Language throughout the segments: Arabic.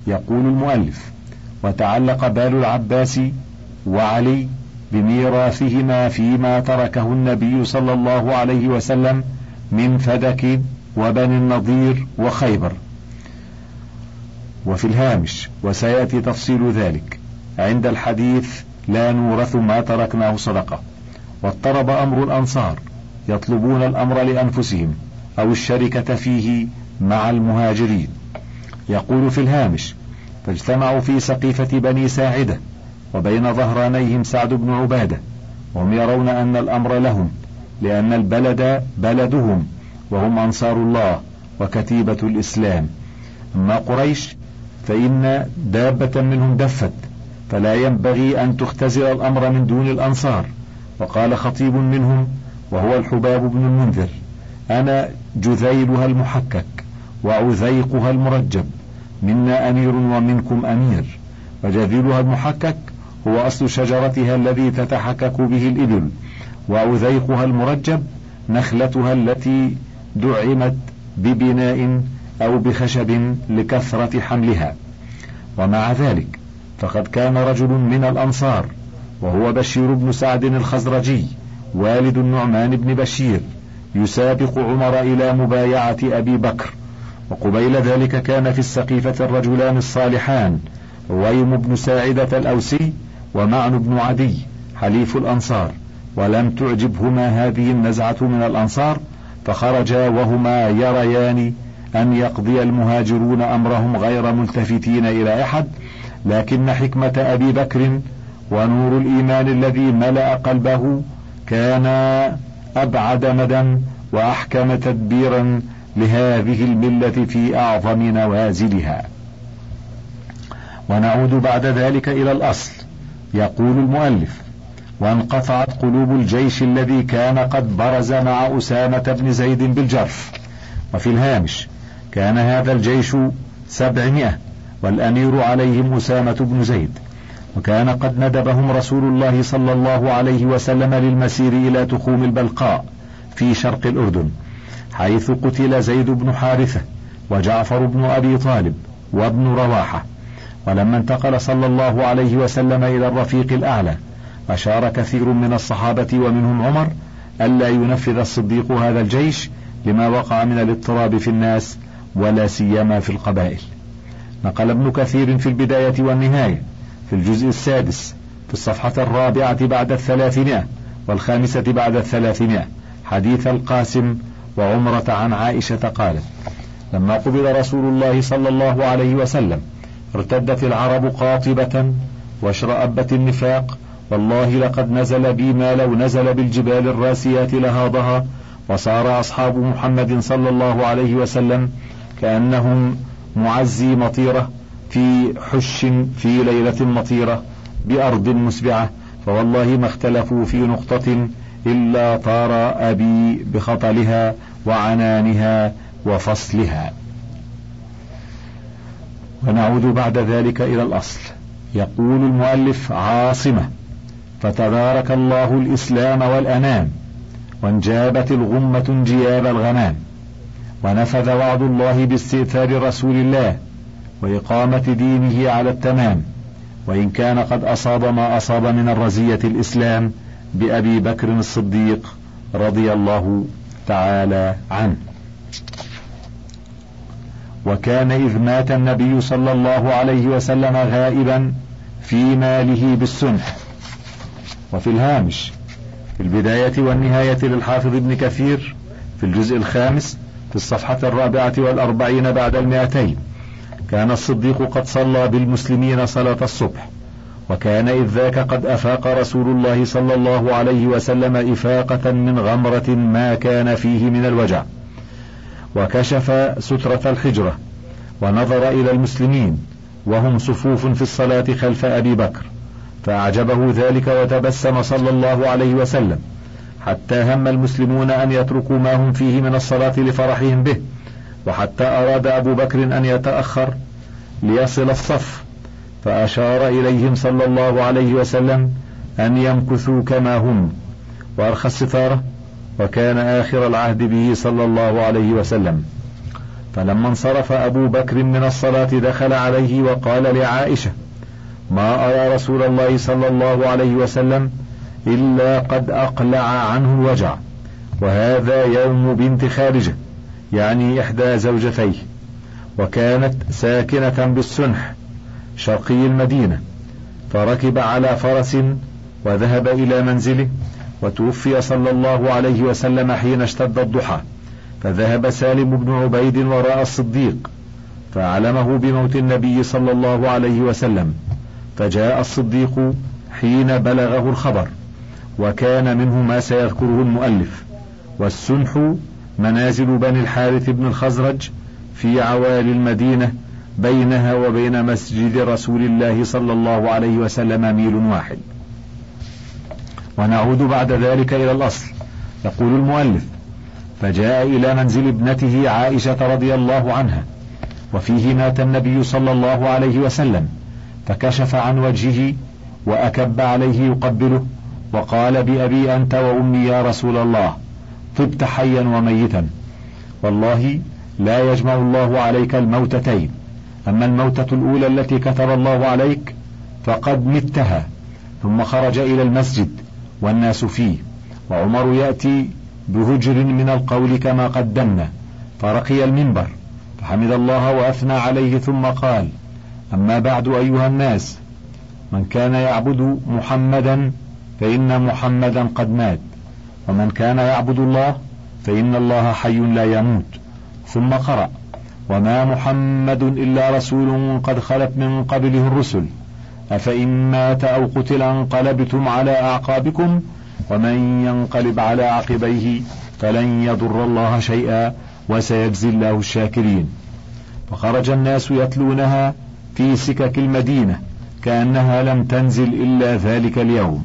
يقول المؤلف: وتعلق بال العباس وعلي بميراثهما فيما تركه النبي صلى الله عليه وسلم من فدك وبني النضير وخيبر. وفي الهامش: وسيأتي تفصيل ذلك عند الحديث لا نورث ما تركناه صدقة. واضطرب أمر الأنصار يطلبون الأمر لأنفسهم أو الشركة فيه مع المهاجرين. يقول في الهامش: فاجتمعوا في سقيفة بني ساعدة وبين ظهرانيهم سعد بن عبادة، وهم يرون أن الأمر لهم لأن البلد بلدهم وهم أنصار الله وكتيبة الإسلام. أما قريش فإن دابة منهم دفت، فلا ينبغي أن تختزل الأمر من دون الأنصار. وقال خطيب منهم وهو الحباب بن المنذر: أنا جذيلها المحكك وعذيقها المرجب، منا أمير ومنكم أمير. وجذيلها المحكك هو أصل شجرتها الذي تتحكك به الإبل، وعذيقها المرجب نخلتها التي دعمت ببناء أو بخشب لكثرة حملها. ومع ذلك فقد كان رجل من الأنصار وهو بشير بن سعد الخزرجي والد النعمان بن بشير يسابق عمر إلى مبايعة أبي بكر. وقبيل ذلك كان في السقيفة الرجلان الصالحان رويم بن ساعدة الأوسي ومعن بن عدي حليف الأنصار، ولم تعجبهما هذه النزعة من الأنصار، فخرجا وهما يريان أن يقضي المهاجرون أمرهم غير ملتفتين إلى أحد، لكن حكمة أبي بكر ونور الإيمان الذي ملأ قلبه كان أبعد مدى وأحكم تدبيرا لهذه الملة في أعظم نوازلها. ونعود بعد ذلك إلى الأصل. يقول المؤلف: وانقطعت قلوب الجيش الذي كان قد برز مع أسامة بن زيد بالجرف. وفي الهامش: كان هذا الجيش 700 والأمير عليهم أسامة بن زيد، وكان قد ندبهم رسول الله صلى الله عليه وسلم للمسير إلى تخوم البلقاء في شرق الأردن، حيث قتل زيد بن حارثة وجعفر بن أبي طالب وابن رواحة. ولما انتقل صلى الله عليه وسلم إلى الرفيق الأعلى أشار كثير من الصحابة ومنهم عمر ألا ينفذ الصديق هذا الجيش لما وقع من الاضطراب في الناس ولا سيما في القبائل. نقل ابن كثير في البداية والنهاية في الجزء 6 في الصفحة 4 بعد 300 والخامسة بعد 300 حديث القاسم وعمرة عن عائشة قالت: لما قبل رسول الله صلى الله عليه وسلم ارتدت العرب قاطبة واشرأبت النفاق، والله لقد نزل بي ما لو نزل بالجبال الراسيات لهاضها. وصار أصحاب محمد صلى الله عليه وسلم كأنهم معزي مطيرة في حش في ليلة مطيرة بأرض مسبعة، فوالله ما اختلفوا في نقطة إلا طار أبي بخطلها وعنانها وفصلها. ونعود بعد ذلك إلى الأصل. يقول المؤلف: عاصمة، فتبارك الله الإسلام والأنام، وانجابت الغمة انجياب الغمام، ونفذ وعد الله باستئثار رسول الله وإقامة دينه على التمام، وإن كان قد أصاب ما أصاب من الرزية الإسلام بأبي بكر الصديق رضي الله تعالى عنه. وكان إذ مات النبي صلى الله عليه وسلم غائبا في ماله بالسنح. وفي الهامش في البداية والنهاية للحافظ ابن كثير في الجزء 5 في الصفحة 44 بعد 200: كان الصديق قد صلى بالمسلمين صلاة الصبح، وكان إذ ذاك قد أفاق رسول الله صلى الله عليه وسلم إفاقة من غمرة ما كان فيه من الوجع، وكشف سترة الحجرة ونظر إلى المسلمين وهم صفوف في الصلاة خلف أبي بكر، فأعجبه ذلك وتبسم صلى الله عليه وسلم، حتى هم المسلمون أن يتركوا ما هم فيه من الصلاة لفرحهم به، وحتى أراد أبو بكر أن يتأخر ليصل الصف، فأشار إليهم صلى الله عليه وسلم أن يمكثوا كما هم، وأرخى الستارة، وكان آخر العهد به صلى الله عليه وسلم. فلما انصرف أبو بكر من الصلاة دخل عليه وقال لعائشة: ما أرى رسول الله صلى الله عليه وسلم إلا قد أقلع عنه الوجع، وهذا يوم بنت خارجة، يعني إحدى زوجتيه، وكانت ساكنة بالسنح شرقي المدينة، فركب على فرس وذهب إلى منزله، وتوفي صلى الله عليه وسلم حين اشتد الضحى، فذهب سالم بن عبيد وراء الصديق فأعلمه بموت النبي صلى الله عليه وسلم، فجاء الصديق حين بلغه الخبر، وكان منه ما سيذكره المؤلف. والسنح منازل بني الحارث بن الخزرج في عوالي المدينة، بينها وبين مسجد رسول الله صلى الله عليه وسلم ميل واحد. ونعود بعد ذلك إلى الأصل. يقول المؤلف: فجاء إلى منزل ابنته عائشة رضي الله عنها، وفيه مات النبي صلى الله عليه وسلم، فكشف عن وجهه وأكب عليه يقبله، وقال: بأبي أنت وأمي يا رسول الله، طبت حيا وميتا، والله لا يجمع الله عليك الموتتين، أما الموتة الأولى التي كتب الله عليك فقد متها. ثم خرج إلى المسجد والناس فيه، وعمر يأتي بهجر من القول كما قدمنا، فرقي المنبر فحمد الله وأثنى عليه، ثم قال: أما بعد أيها الناس، من كان يعبد محمدا فإن محمدا قد مات، ومن كان يعبد الله فإن الله حي لا يموت. ثم قرأ: وما محمد إلا رسول قد خلت من قبله الرسل، أفإن مات أو قتل انقلبتم على أعقابكم، ومن ينقلب على عقبيه فلن يضر الله شيئا، وسيجزي الله الشاكرين. فخرج الناس يتلونها في سكك المدينة كأنها لم تنزل إلا ذلك اليوم.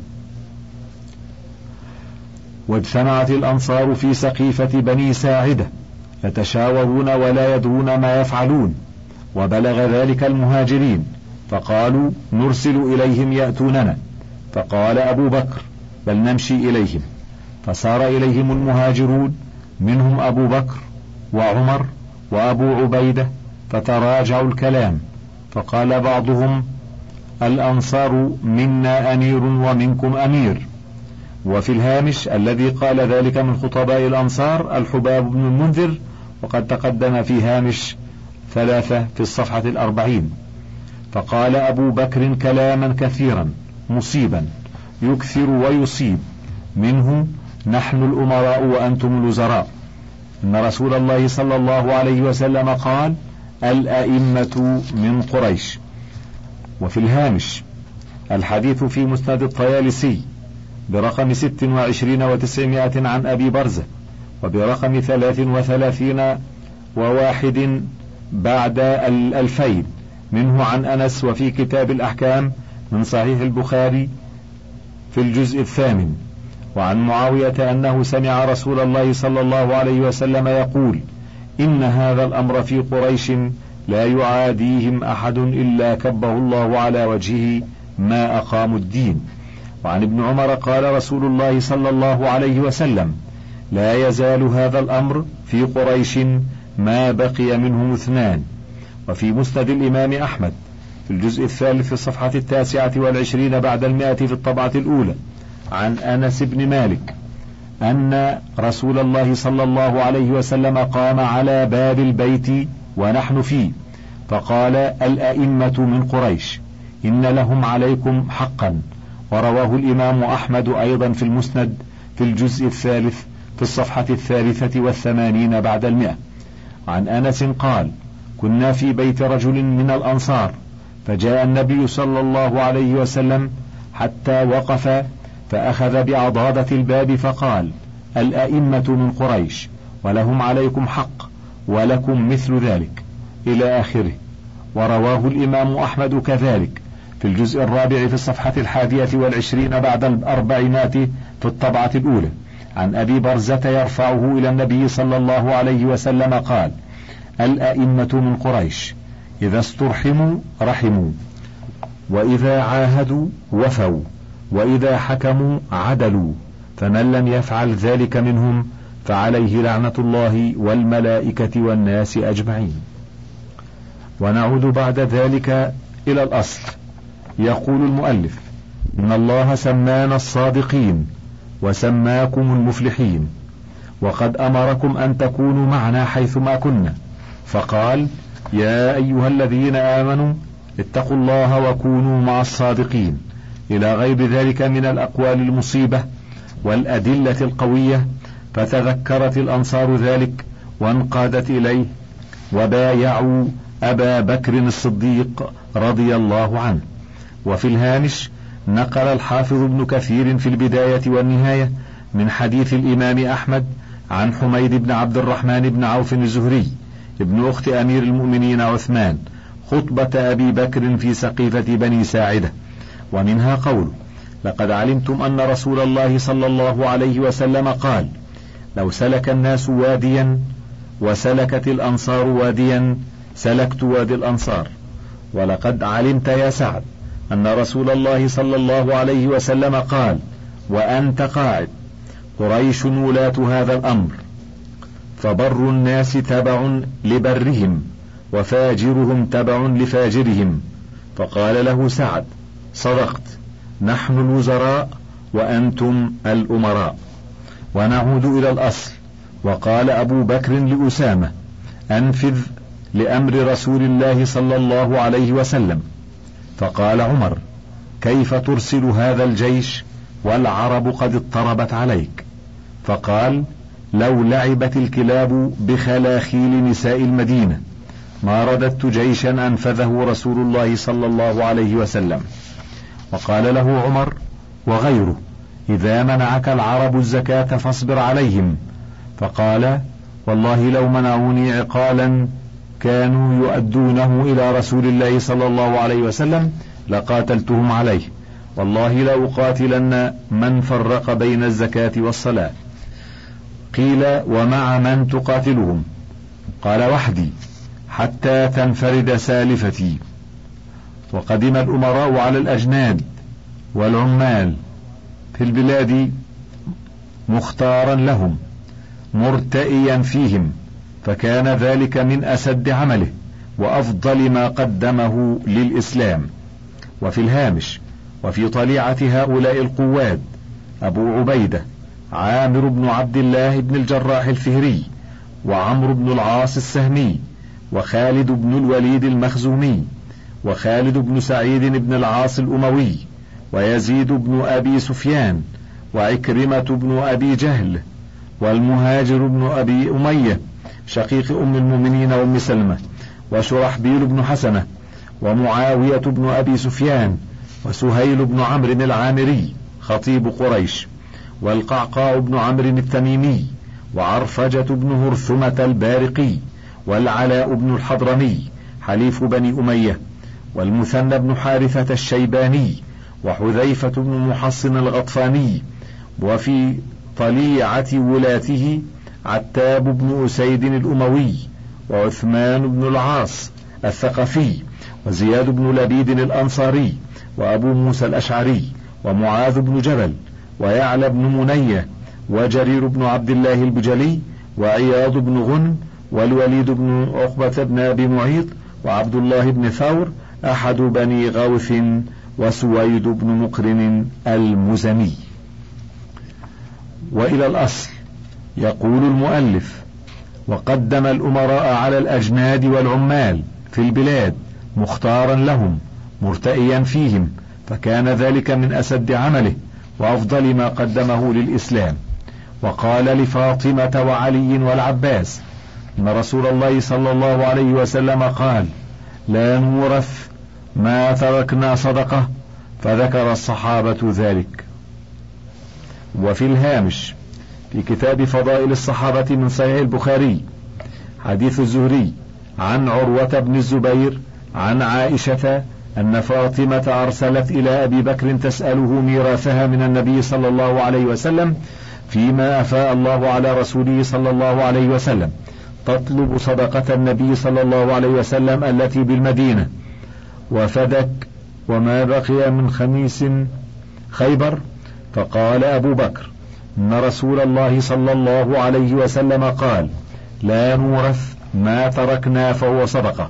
واجتمعت الأنصار في سقيفة بني ساعدة يتشاورون ولا يدرون ما يفعلون، وبلغ ذلك المهاجرين، فقالوا: نرسل إليهم يأتوننا. فقال أبو بكر: بل نمشي إليهم. فسار إليهم المهاجرون، منهم أبو بكر وعمر وأبو عبيدة، فتراجعوا الكلام، فقال بعضهم: الأنصار منا أمير ومنكم أمير. وفي الهامش الذي قال ذلك من خطباء الأنصار الحباب بن المنذر، وقد تقدم في هامش 3 في الصفحة 40. فقال أبو بكر كلاما كثيرا مصيبا يكثر ويصيب، منه: نحن الأمراء وأنتم الوزراء. إن رسول الله صلى الله عليه وسلم قال: الأئمة من قريش. وفي الهامش الحديث في مسند الطيالسي برقم 26 و900 عن أبي برزة، وبرقم 33 و1 بعد 2000 منه عن أنس، وفي كتاب الأحكام من صحيح البخاري في الجزء 8، وعن معاوية أنه سمع رسول الله صلى الله عليه وسلم يقول: إن هذا الأمر في قريش لا يعاديهم أحد إلا كبه الله على وجهه ما أقاموا الدين. وعن ابن عمر قال رسول الله صلى الله عليه وسلم: لا يزال هذا الأمر في قريش ما بقي منهم 2. وفي مسند الإمام أحمد في الجزء 3 في الصفحة 29 بعد 100 في الطبعة الأولى عن أنس بن مالك أن رسول الله صلى الله عليه وسلم قام على باب البيت ونحن فيه، فقال: الأئمة من قريش إن لهم عليكم حقا. ورواه الإمام أحمد أيضا في المسند في الجزء 3 في الصفحة 83 بعد 100. عن أنس قال: كنا في بيت رجل من الأنصار، فجاء النبي صلى الله عليه وسلم حتى وقف، فأخذ بعضادة الباب فقال: الأئمة من قريش ولهم عليكم حق ولكم مثل ذلك، إلى آخره. ورواه الإمام أحمد كذلك في الجزء 4 في الصفحة 21 بعد 400 في الطبعة الأولى عن أبي برزة يرفعه إلى النبي صلى الله عليه وسلم قال: الأئمة من قريش إذا استرحموا رحموا، وإذا عاهدوا وفوا، وإذا حكموا عدلوا، فمن لم يفعل ذلك منهم فعليه لعنة الله والملائكة والناس أجمعين. ونعود بعد ذلك إلى الأصل. يقول المؤلف: إن الله سمانا الصادقين وسماكم المفلحين، وقد أمركم أن تكونوا معنا حيثما كنا، فقال: يا أيها الذين آمنوا اتقوا الله وكونوا مع الصادقين، إلى غير ذلك من الأقوال المصيبة والأدلة القوية. فتذكرت الأنصار ذلك وانقادت إليه وبايعوا أبا بكر الصديق رضي الله عنه. وفي الهامش نقل الحافظ ابن كثير في البداية والنهاية من حديث الإمام أحمد عن حميد بن عبد الرحمن بن عوف الزهري ابن أخت أمير المؤمنين عثمان خطبة أبي بكر في سقيفة بني ساعدة، ومنها قوله: لقد علمتم أن رسول الله صلى الله عليه وسلم قال: لو سلك الناس واديا وسلكت الأنصار واديا سلكت وادي الأنصار. ولقد علمت يا سعد أن رسول الله صلى الله عليه وسلم قال وأنت قاعد: قريش ولاة هذا الأمر، فبر الناس تبع لبرهم وفاجرهم تبع لفاجرهم. فقال له سعد: صدقت، نحن الوزراء وأنتم الأمراء. ونعود إلى الأصل. وقال أبو بكر لأسامة: أنفذ لأمر رسول الله صلى الله عليه وسلم. فقال عمر: كيف ترسل هذا الجيش والعرب قد اضطربت عليك؟ فقال: لو لعبت الكلاب بخلاخيل نساء المدينة ما رددت جيشا أنفذه رسول الله صلى الله عليه وسلم. وقال له عمر وغيره: إذا منعك العرب الزكاة فاصبر عليهم. فقال: والله لو منعوني عقالا كانوا يؤدونه إلى رسول الله صلى الله عليه وسلم لقاتلتهم عليه، والله لأقاتلن من فرق بين الزكاة والصلاة. قيل: ومع من تقاتلهم؟ قال: وحدي حتى تنفرد سالفتي. وقدم الأمراء على الأجناد والعمال في البلاد مختارا لهم مرتئيا فيهم، فكان ذلك من أسد عمله وأفضل ما قدمه للإسلام. وفي الهامش: وفي طليعة هؤلاء القواد أبو عبيدة عامر بن عبد الله بن الجراح الفهري، وعمرو بن العاص السهمي، وخالد بن الوليد المخزومي، وخالد بن سعيد بن العاص الأموي، ويزيد بن أبي سفيان، وعكرمة بن أبي جهل، والمهاجر بن أبي أمية شقيق أم المؤمنين أم سلمة، وشرحبيل بن حسنة، ومعاوية بن أبي سفيان، وسهيل بن عمرو العامري خطيب قريش، والقعقاع بن عمرو التميمي، وعرفجة بن هرثمة البارقي، والعلاء بن الحضرمي حليف بني أمية، والمثنى بن حارثة الشيباني، وحذيفة بن محصن الغطفاني. وفي طليعة ولاته عتاب بن أسيد الأموي، وعثمان بن العاص الثقفي، وزياد بن لبيد الأنصاري، وأبو موسى الأشعري، ومعاذ بن جبل، ويعلى بن منية، وجرير بن عبد الله البجلي، وعياض بن غنم، والوليد بن عقبة بن أبي معيط، وعبد الله بن ثور أحد بني غوث، وسويد بن مقرن المزني. وإلى الأصل. يقول المؤلف: وقدم الأمراء على الأجناد والعمال في البلاد مختارا لهم مرتئيا فيهم، فكان ذلك من أسد عمله وأفضل ما قدمه للإسلام. وقال لفاطمة وعلي والعباس إن رسول الله صلى الله عليه وسلم قال: لا نورث ما تركنا صدقة، فذكر الصحابة ذلك. وفي الهامش في كتاب فضائل الصحابة من صحيح البخاري حديث الزهري عن عروة بن الزبير عن عائشة أن فاطمة أرسلت إلى أبي بكر تسأله ميراثها من النبي صلى الله عليه وسلم فيما أفاء الله على رسوله صلى الله عليه وسلم، تطلب صدقة النبي صلى الله عليه وسلم التي بالمدينة وفدك وما بقي من خميس خيبر. فقال أبو بكر: أن رسول الله صلى الله عليه وسلم قال: لا نورث ما تركنا فهو صدقة،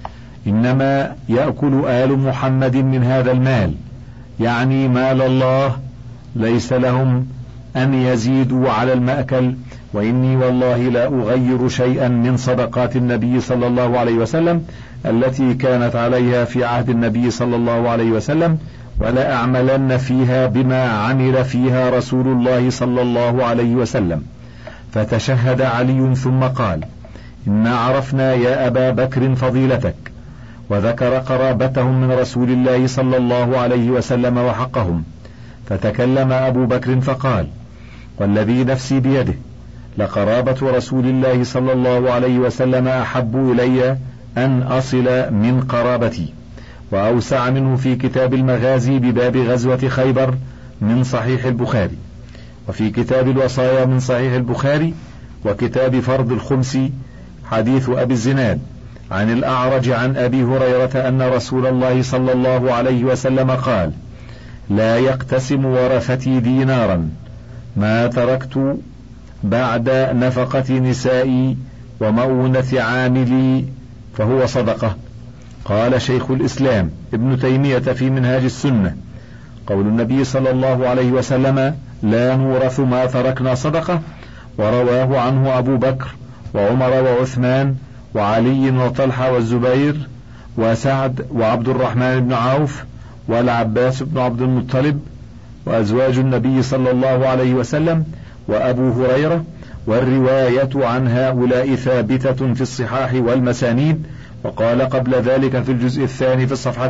إنما يأكل آل محمد من هذا المال، يعني مال الله، ليس لهم أن يزيدوا على المأكل، وإني والله لا أغير شيئا من صدقات النبي صلى الله عليه وسلم التي كانت عليها في عهد النبي صلى الله عليه وسلم، ولا أعملن فيها بما عمل فيها رسول الله صلى الله عليه وسلم. فتشهد علي ثم قال: إنا عرفنا يا أبا بكر فضيلتك، وذكر قرابتهم من رسول الله صلى الله عليه وسلم وحقهم. فتكلم أبو بكر فقال: والذي نفسي بيده لقرابة رسول الله صلى الله عليه وسلم أحب إلي أن أصل من قرابتي. وأوسع منه في كتاب المغازي بباب غزوة خيبر من صحيح البخاري، وفي كتاب الوصايا من صحيح البخاري، وكتاب فرض الخمس حديث أبي الزناد عن الأعرج عن أبي هريرة أن رسول الله صلى الله عليه وسلم قال: لا يقتسم ورثتي دينارا ما تركت بعد نفقة نسائي ومؤونة عاملي فهو صدقة. قال شيخ الإسلام ابن تيمية في منهاج السنة: قول النبي صلى الله عليه وسلم: لا نورث ما تركنا صدقة، ورواه عنه أبو بكر وعمر وعثمان وعلي وطلحة والزبير وسعد وعبد الرحمن بن عوف والعباس بن عبد المطلب وأزواج النبي صلى الله عليه وسلم وأبو هريرة، والرواية عن هؤلاء ثابتة في الصحاح والمسانيد. وقال قبل ذلك في الجزء الثاني في الصفحة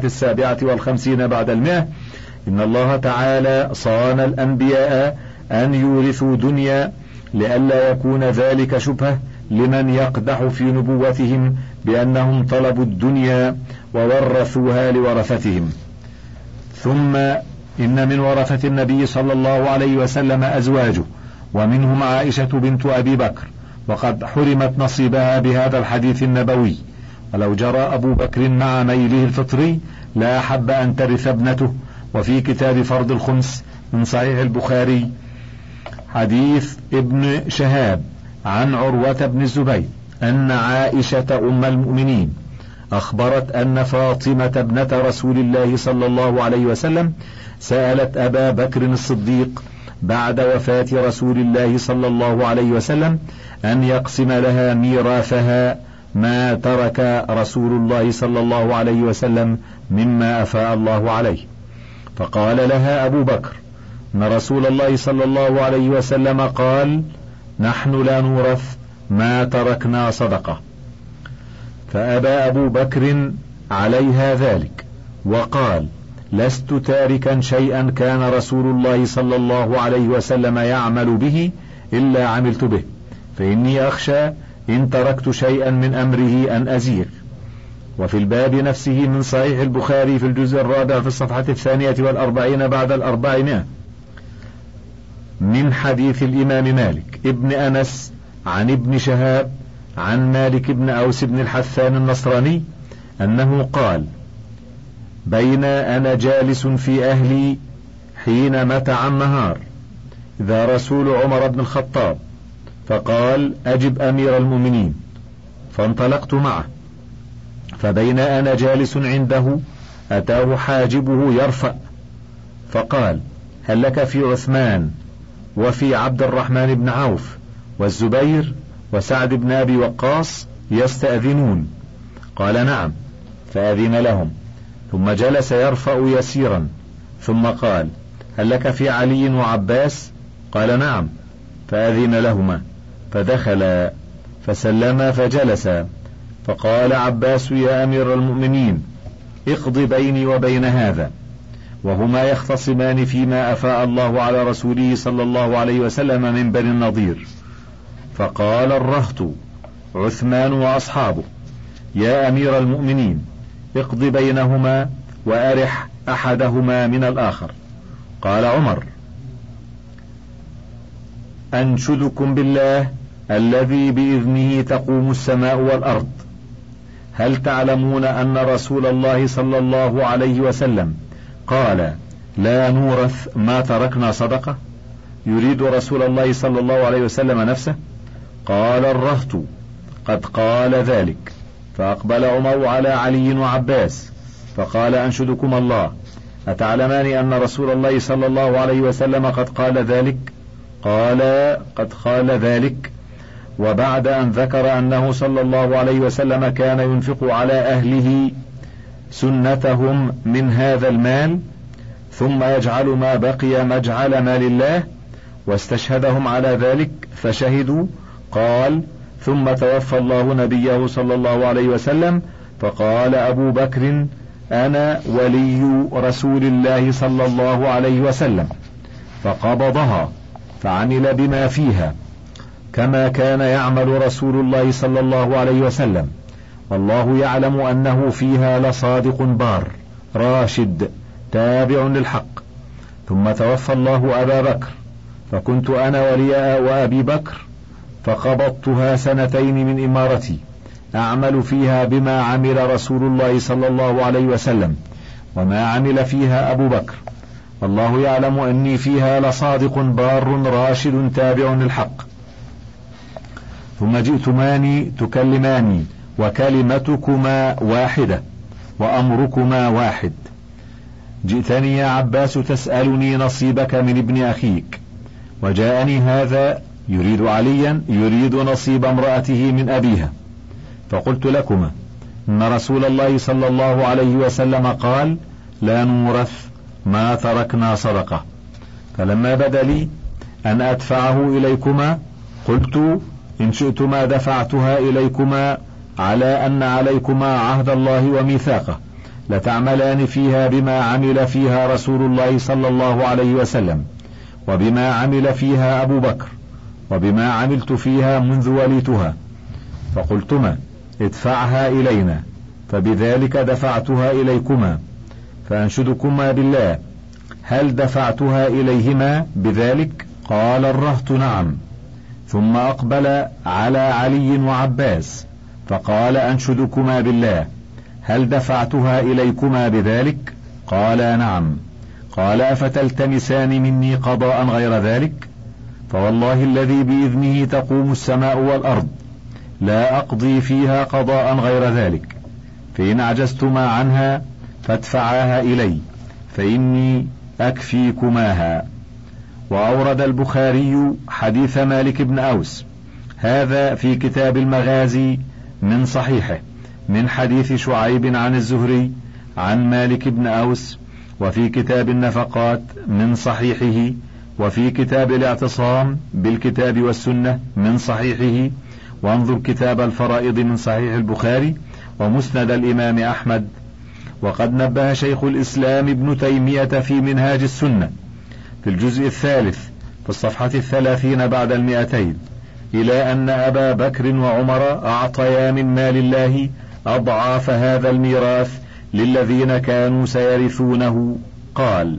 57 بعد 100: إن الله تعالى صان الأنبياء أن يورثوا دنيا لئلا يكون ذلك شبهة لمن يقدح في نبوتهم بأنهم طلبوا الدنيا وورثوها لورثتهم. ثم إن من ورثة النبي صلى الله عليه وسلم أزواجه، ومنهم عائشة بنت أبي بكر، وقد حرمت نصيبها بهذا الحديث النبوي. ولو جرى أبو بكر مع ميله الفطري لا أحب أن ترث ابنته. وفي كتاب فرض الخمس من صحيح البخاري حديث ابن شهاب عن عروة بن الزبير أن عائشة أم المؤمنين أخبرت أن فاطمة ابنة رسول الله صلى الله عليه وسلم سألت أبا بكر الصديق بعد وفاة رسول الله صلى الله عليه وسلم أن يقسم لها ميراثها ما ترك رسول الله صلى الله عليه وسلم مما أفاء الله عليه. فقال لها أبو بكر: أن رسول الله صلى الله عليه وسلم قال: نحن لا نورث ما تركنا صدقة. فأبى أبو بكر عليها ذلك وقال: لست تاركا شيئا كان رسول الله صلى الله عليه وسلم يعمل به إلا عملت به، فإني أخشى إن تركت شيئا من أمره أن أزيغ. وفي الباب نفسه من صحيح البخاري في الجزء الرابع في الصفحة 42 بعد 400 من حديث الإمام مالك ابن أنس عن ابن شهاب عن مالك بن أوس بن الحثان النصراني أنه قال: بين أنا جالس في أهلي حين متع النهار إذا رسول عمر بن الخطاب، فقال: أجب أمير المؤمنين. فانطلقت معه، فبين أنا جالس عنده أتاه حاجبه يرفع، فقال: هل لك في عثمان وفي عبد الرحمن بن عوف والزبير وسعد بن أبي وقاص يستأذنون؟ قال: نعم. فأذن لهم، ثم جلس يرفع يسيرا، ثم قال: هل لك في علي وعباس؟ قال: نعم. فأذن لهما، فدخل فسلما فجلسا. فقال عباس: يا أمير المؤمنين، اقض بيني وبين هذا. وهما يختصمان فيما أفاء الله على رسوله صلى الله عليه وسلم من بني النضير. فقال الرهط عثمان وأصحابه: يا أمير المؤمنين، اقض بينهما وأرح أحدهما من الآخر. قال عمر: أنشدكم بالله الذي بإذنه تقوم السماء والأرض، هل تعلمون أن رسول الله صلى الله عليه وسلم قال: لا نورث ما تركنا صدقة؟ يريد رسول الله صلى الله عليه وسلم نفسه؟ قال الرهط قد قال ذلك. فأقبل عمر على علي وعباس فقال أنشدكم الله أتعلمان أن رسول الله صلى الله عليه وسلم قد قال ذلك؟ قال قد قال ذلك. وبعد أن ذكر أنه صلى الله عليه وسلم كان ينفق على أهله سنتهم من هذا المال ثم يجعل ما بقي مجعل مال الله واستشهدهم على ذلك فشهدوا، قال ثم توفى الله نبيه صلى الله عليه وسلم فقال أبو بكر أنا ولي رسول الله صلى الله عليه وسلم، فقبضها فعمل بما فيها كما كان يعمل رسول الله صلى الله عليه وسلم، والله يعلم أنه فيها لصادق بار راشد تابع للحق. ثم توفى الله أبا بكر فكنت أنا ولي وأبي بكر فقبضتها 2 من إمارتي أعمل فيها بما عمل رسول الله صلى الله عليه وسلم وما عمل فيها أبو بكر، والله يعلم أني فيها لصادق بار راشد تابع للحق. ثم جئتماني تكلماني وكلمتكما واحدة وأمركما واحد. جئتني يا عباس تسألني نصيبك من ابن أخيك، وجاءني هذا يريد عليا يريد نصيب امرأته من أبيها، فقلت لكما إن رسول الله صلى الله عليه وسلم قال لا نورث ما تركنا صدقة. فلما بدا لي أن أدفعه إليكما قلت إن شئتما دفعتها إليكما على أن عليكما عهد الله وميثاقه لتعملان فيها بما عمل فيها رسول الله صلى الله عليه وسلم وبما عمل فيها أبو بكر وبما عملت فيها منذ وليتها، فقلتما ادفعها إلينا، فبذلك دفعتها إليكما. فأنشدكما بالله هل دفعتها إليهما بذلك؟ قال الرهط نعم. ثم أقبل على علي وعباس فقال أنشدكما بالله هل دفعتها إليكما بذلك؟ قال نعم. قال أفتلتمسان مني قضاء غير ذلك؟ فوالله الذي بإذنه تقوم السماء والأرض لا أقضي فيها قضاء غير ذلك، فإن عجزتما عنها فادفعاها إلي فإني أكفيكماها. وأورد البخاري حديث مالك بن أوس هذا في كتاب المغازي من صحيحه من حديث شعيب عن الزهري عن مالك بن أوس، وفي كتاب النفقات من صحيحه، وفي كتاب الاعتصام بالكتاب والسنة من صحيحه، وانظر كتاب الفرائض من صحيح البخاري ومسند الإمام أحمد. وقد نبه شيخ الإسلام ابن تيمية في منهاج السنة في الجزء 3 في الصفحة 30 بعد 200 إلى أن أبا بكر وعمر أعطيا من مال الله أضعاف هذا الميراث للذين كانوا سيرثونه. قال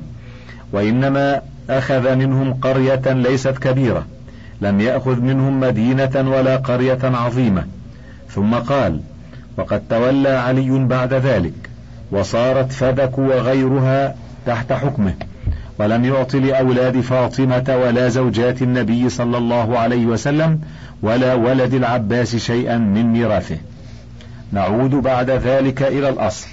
وإنما أخذ منهم قرية ليست كبيرة، لم يأخذ منهم مدينة ولا قرية عظيمة. ثم قال وقد تولى علي بعد ذلك وصارت فدك وغيرها تحت حكمه، ولم يعط لأولاد فاطمة ولا زوجات النبي صلى الله عليه وسلم ولا ولد العباس شيئا من ميراثه. نعود بعد ذلك إلى الأصل.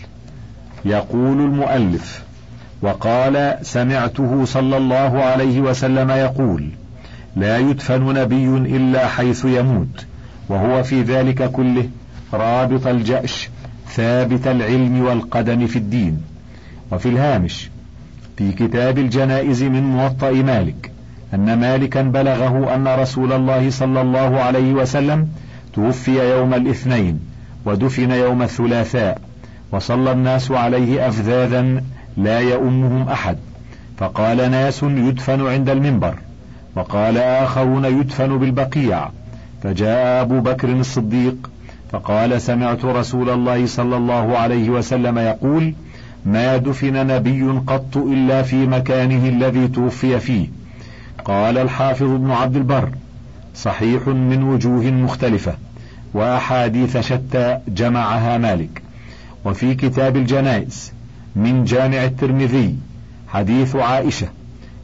يقول المؤلف وقال سمعته صلى الله عليه وسلم يقول لا يدفن نبي إلا حيث يموت، وهو في ذلك كله رابط الجأش ثابت العلم والقدم في الدين. وفي الهامش في كتاب الجنائز من موطأ مالك أن مالكا بلغه أن رسول الله صلى الله عليه وسلم توفي يوم الاثنين ودفن يوم الثلاثاء، وصلى الناس عليه أفذاذا لا يؤمهم أحد، فقال ناس يدفن عند المنبر، وقال آخرون يدفن بالبقيع. فجاء أبو بكر الصديق فقال سمعت رسول الله صلى الله عليه وسلم يقول ما دفن نبي قط إلا في مكانه الذي توفي فيه. قال الحافظ ابن عبد البر صحيح من وجوه مختلفة وأحاديث شتى جمعها مالك. وفي كتاب الجنائز من جامع الترمذي حديث عائشة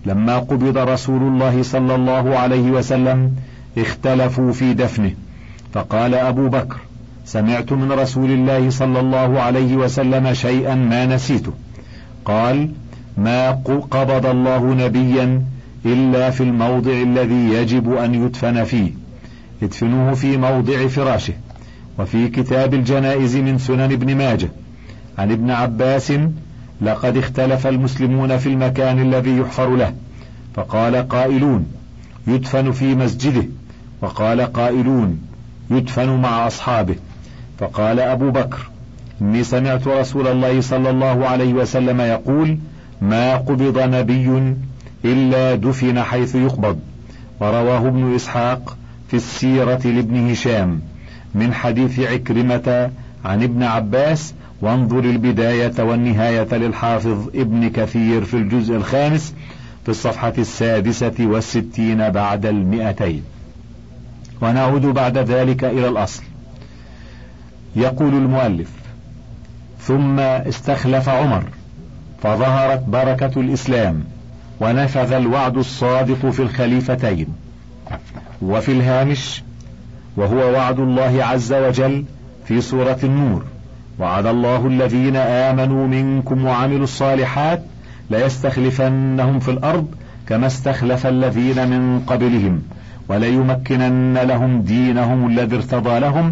لما قبض رسول الله صلى الله عليه وسلم اختلفوا في دفنه، فقال أبو بكر: سمعت من رسول الله صلى الله عليه وسلم شيئا ما نسيته. قال: ما قبض الله نبيا إلا في الموضع الذي يجب أن يدفن فيه، ادفنوه في موضع فراشه. وفي كتاب الجنائز من سنن ابن ماجه عن ابن عباس: لقد اختلف المسلمون في المكان الذي يحفر له، فقال قائلون: يدفن في مسجده، وقال قائلون: يدفن مع أصحابه. فقال أبو بكر: إني سمعت رسول الله صلى الله عليه وسلم يقول: ما قبض نبي إلا دفن حيث يقبض. ورواه ابن إسحاق في السيرة لابن هشام من حديث عكرمة عن ابن عباس، وانظر البداية والنهاية للحافظ ابن كثير في الجزء الخامس في الصفحة 66 بعد 200. ونعود بعد ذلك إلى الأصل. يقول المؤلف: ثم استخلف عمر، فظهرت بركة الإسلام، ونفذ الوعد الصادق في الخليفتين. وفي الهامش: وهو وعد الله عز وجل في سورة النور: وعد الله الذين آمنوا منكم وعملوا الصالحات ليستخلفنهم في الأرض كما استخلف الذين من قبلهم وليمكنن لهم دينهم الذي ارتضى لهم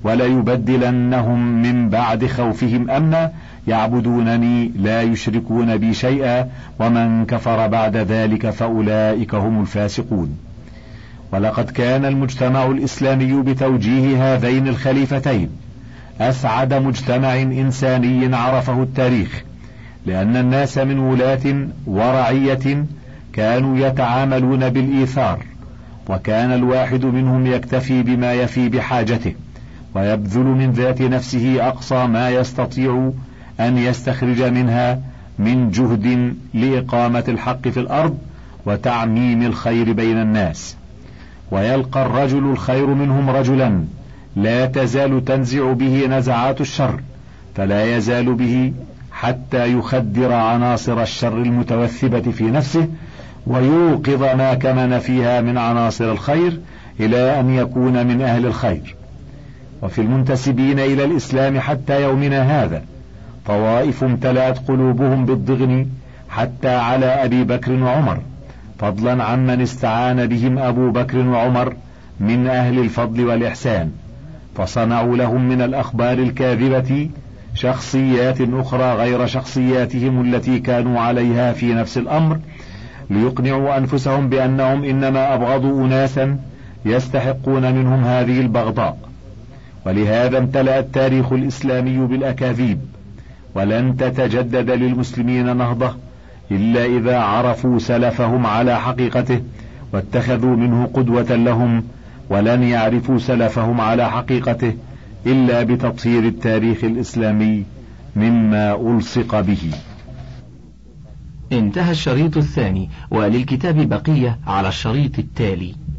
وليبدلنهم من بعد خوفهم أمنا يعبدونني لا يشركون بي شيئا ومن كفر بعد ذلك فأولئك هم الفاسقون. ولقد كان المجتمع الإسلامي بتوجيه هذين الخليفتين أسعد مجتمع إنساني عرفه التاريخ، لأن الناس من ولاة ورعية كانوا يتعاملون بالإيثار، وكان الواحد منهم يكتفي بما يفي بحاجته، ويبذل من ذات نفسه أقصى ما يستطيع أن يستخرج منها من جهد لإقامة الحق في الأرض وتعميم الخير بين الناس. ويلقى الرجل الخير منهم رجلا لا تزال تنزع به نزعات الشر، فلا يزال به حتى يخدر عناصر الشر المتوثبة في نفسه ويوقظ ما كمن فيها من عناصر الخير إلى أن يكون من أهل الخير. وفي المنتسبين إلى الإسلام حتى يومنا هذا طوائف امتلأت قلوبهم بالضغن حتى على أبي بكر وعمر، فضلا عمن استعان بهم أبو بكر وعمر من أهل الفضل والإحسان، فصنعوا لهم من الأخبار الكاذبة شخصيات أخرى غير شخصياتهم التي كانوا عليها في نفس الأمر، ليقنعوا أنفسهم بأنهم إنما أبغضوا أناسا يستحقون منهم هذه البغضاء. ولهذا امتلأ التاريخ الإسلامي بالأكاذيب، ولن تتجدد للمسلمين نهضة إلا إذا عرفوا سلفهم على حقيقته واتخذوا منه قدوة لهم، ولن يعرفوا سلفهم على حقيقته إلا بتطهير التاريخ الإسلامي مما ألصق به. انتهى الشريط الثاني، وللكتاب بقية على الشريط التالي.